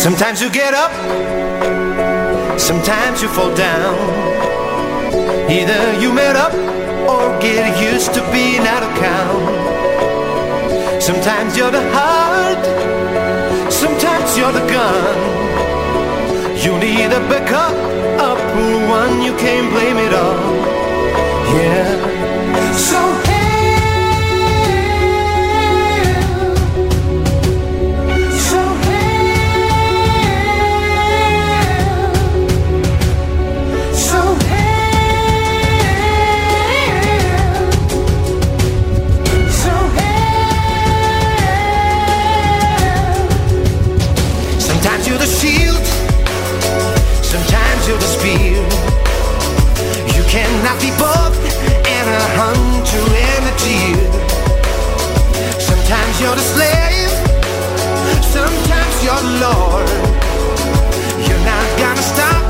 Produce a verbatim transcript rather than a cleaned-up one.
Sometimes you get up, sometimes you fall down. Either you made up or get used to being out of count. Sometimes you're the heart, sometimes you're the gun. You need a backup, a poor one, you can't blame it all. Yeah. So the shield, sometimes you're the spear. You cannot be both and a hunter and a deer. Sometimes you're the slave, sometimes you're the lord. You're not gonna stop